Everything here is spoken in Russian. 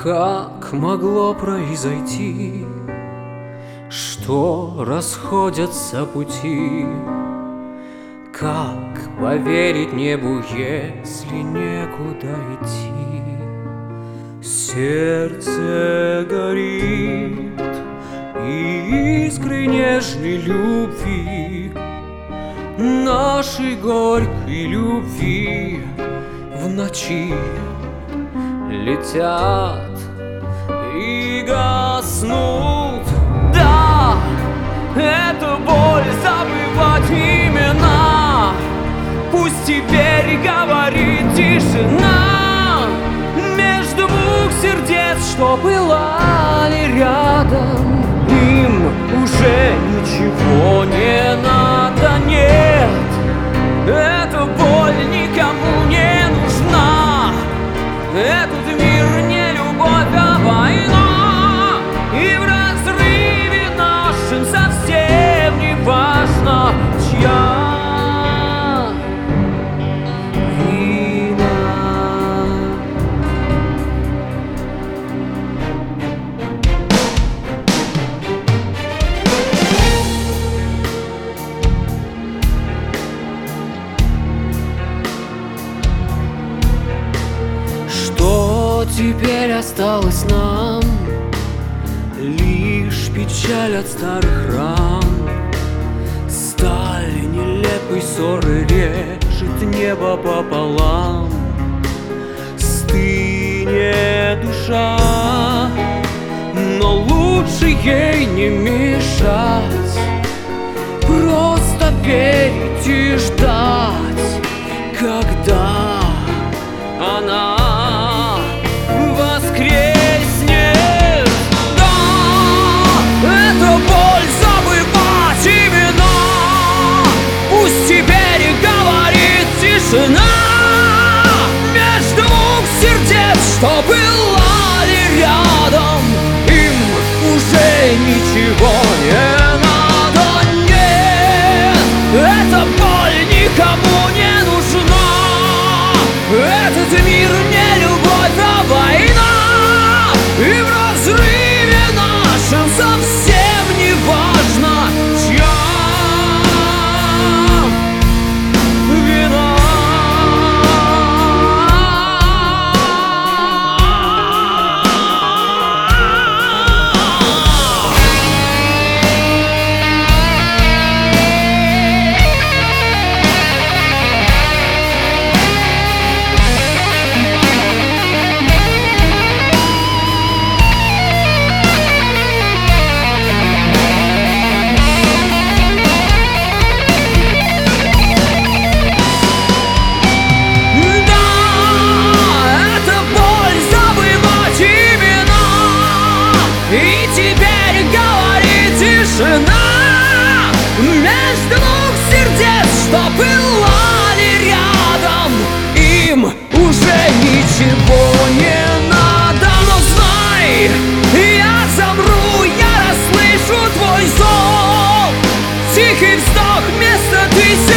Как могло произойти, что расходятся пути? Как поверить небу, если некуда идти? Сердце горит, и искры нежной любви, нашей горькой любви, в ночи летят и гаснут. Да, это боль забывать имена. Пусть теперь говорит тишина между двух сердец, что пылали рядом. Им уже ничего не надо, нет. Эта боль никому не нужна. Этот мир не любовь, а война. И в разрыве нашем совсем не важно, чья вина. Что теперь осталось нам? Лишь печаль от старых ран. Сталь нелепой ссоры режет небо пополам. Стынет душа, но лучше ей не мешать. Просто верить и ждать, когда она воскреснет. Да, это боль забывать имена. Пусть теперь говорит тишина между двух сердец, что пылали рядом. Им уже ничего не надо, нет. Эта боль никому не нужна. Этот мир не любовь, а война. И в разрыве нашем совсем не важно, чья вина. Тишина между двух сердец, что пылали рядом. Им уже ничего не надо. Но знай, я замру, я расслышу твой зов. Тихий вздох вместо тысяч